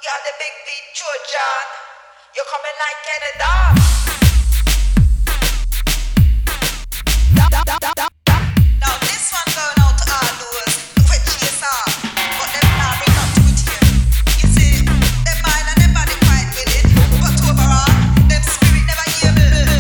You're the big beat Trojan. You're coming like Canada. Now this one going out to all those who chase off, but them not bring up to it here. You see, them mind and them body quite with it, but overall, them spirit never hear.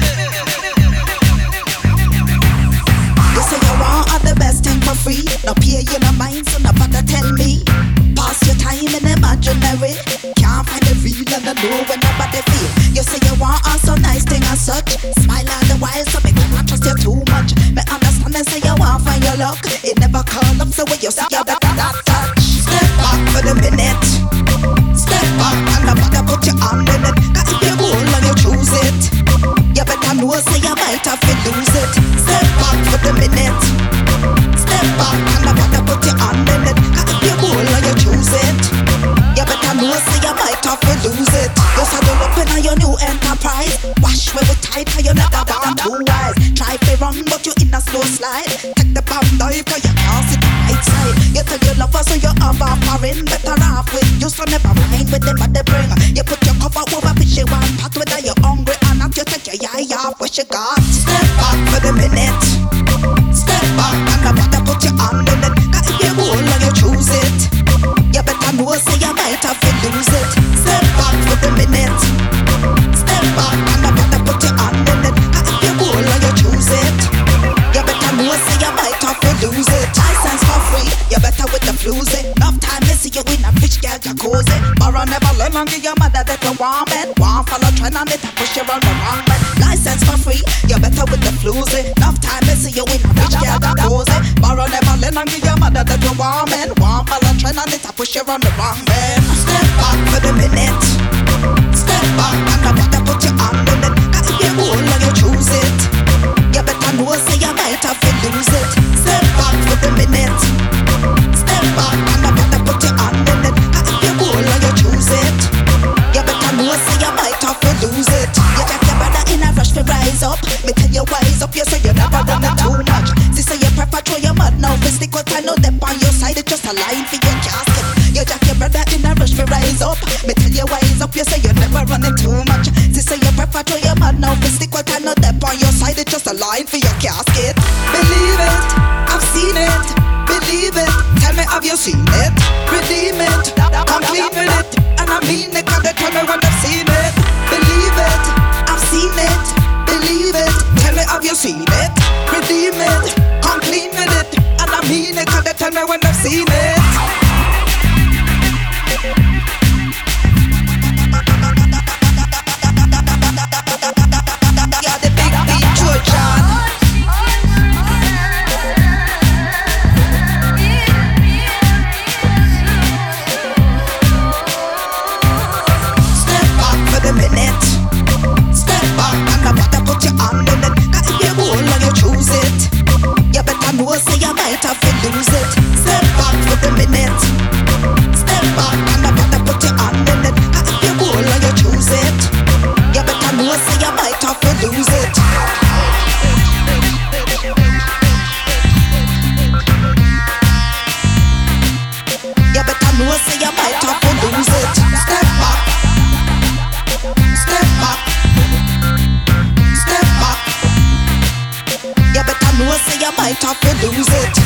You say you want all the best thing for free. No pay you no mind, so nobody tell me. Pass your time in imaginary. Can't find the real and the know when nobody feel. You say you want all so nice thing and such. Smile all the while so me cannot trust you too much. Me understand and say you want find your luck. It never call up so when you see you that touch. Step back for the minute. Step back and nobody put your hand in it. Cause if you goal and you choose it, you better know say you might have to lose it. Step back for the minute. Step back and nobody put your hand in it. Cause if you goal and you choose it, you better know say you might have to lose it. You saddle up in your new enterprise. Wash where we tight and you never bother too wise. Try to run but you in a slow slide. Take the bomb dive cause you can't sit the right side. You tell your lover so you have a foreign. Better off with you so never mind with them what they bring. You put your cover over fishy one pot whether you're hungry or not. You take your eye off what you got. Step back for the minute. Step back and nobody put your hand in it. Cause if you goal and you choose it, you better know say you might have to lose it. Step back for the minute. Step back and nobody put your hand in it. Cause if you goal and you choose it, you better know say you might have to lose it. License for free, you better with the floozy. Enough time to see you in a rich girl jacuzzi. Borrow never learn and give your mother that you want it. Want follow trend and it push you on the wrong man. License for free, you better with the floozy. Enough time to see you in a rich girl jacuzzi. Borrow never learn and give your mother that you want it. Want follow trend and it push you on the wrong man. Step back for the minute. Step back and nobody put your hand in it. Cause if you goal and you choose it, you better know say you might have to lose it. Step back for the minute. Step back and nobody put your hand in it. Cause if you goal and you choose it, you better know say you might have to lose it. You check your brother in a rush to rise up. Me tell you wise up, you say you never done it too much. Sister you prefer throw your mud now. Fi stick what I know them on your side. It's just a line for your casket. You jack your brother in a rush to rise up. Me tell you wise up, you say you never run it too much. Sister you prefer throw your mud now. Fi stick what I know them on your side. It's just a line for your casket. Believe it, I've seen it. Believe it, tell me have you seen it? Redeem it, come clean with it. And I mean it, cause they tell me when I've seen it. Believe it, I've seen it. Believe it, tell me have you seen it? Redeem it, come clean with it. And I mean it, cause they tell me when I've seen it. You're the big beat Trojan. Step back for the minute. Step back and nobody put your hand in it. Cause if you goal and you choose it, you better know say you might have to lose it. Step back for the minute. Step back and nobody put your hand in it. Cause if you goal and you choose it, you better know say you might have to lose it. You better know say you might have to lose it. Step back. Step back. Step back. You better know say you might have to lose it.